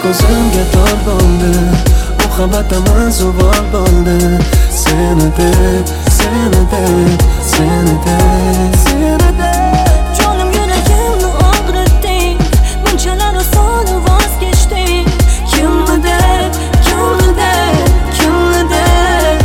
ko'zimga tor bo'ldi, muhabbatimiz uvol bo'ldi. Seni deb, seni deb, seni deb, seni deb jonim yuragimni og'ritding, bunchalar oson voz kechding. Kimni deb, kimni deb, kimni deb.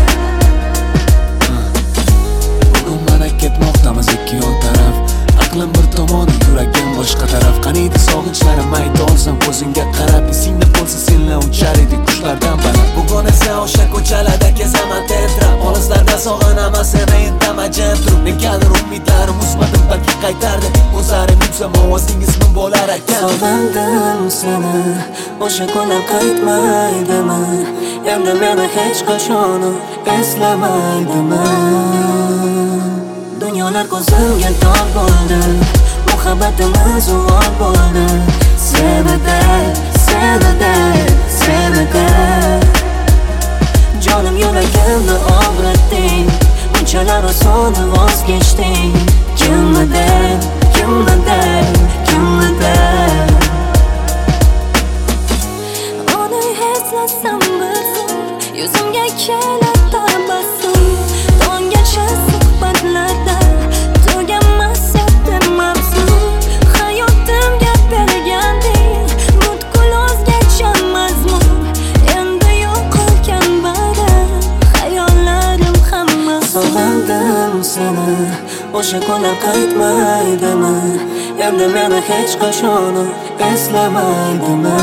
Bugun mana ketmoqdamiz ikki yon taraf, aqlim bir tomon, yuragim boshqa taraf. Qaniydi sog'inchlarim ayta olsam ko'zingga qarab, esingda bo'lsa senla uchar edik qushlardan baland. Bugun esa o'sha ko'chalarda kezaman tentrab, olislarda sog'inaman seni indaman jim turib. Negadir umidlarim uzmadim, balki qaytardi ko'zlarim yumsam ovozingiz min bo'lar ekan. Sog'indim seni, o'sha kunlar qaytmaydimi? Endi meni hech qachon eslamaydimi? Dunyolar ko'zimga tor bo'ldi, muhabbatimiz uvol bo'ldi. Seni deb, seni deb, seni deb jonim yuragimni og'ritding, bunchalar oson voz kechding. Kimni deb, kimni deb, kimni deb. Uni eslasam bir zum, yuzimga kelar tabassum. Tonggacha suhbatlarda tugamas edi mavzu. Hayotimga berganding butkul o'zgacha mazmun. Endi yo'qolgan bari xayollarim hammasi. Sog'indim seni, o'sha kunlar qaytmaydimi? Endi meni hech qachon eslamaydimi?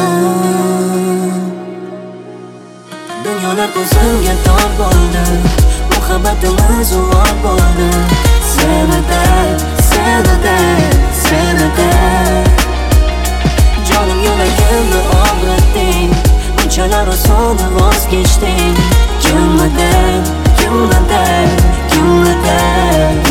Dunyolar ko'zimga tor bo'ldi, muhabbatimiz uvol bo'ldi. Seni deb, seni deb, seni deb jonim yuragimni og'ritding, bunchalar oson voz kechding. Kimni deb, kimni deb, kimni deb.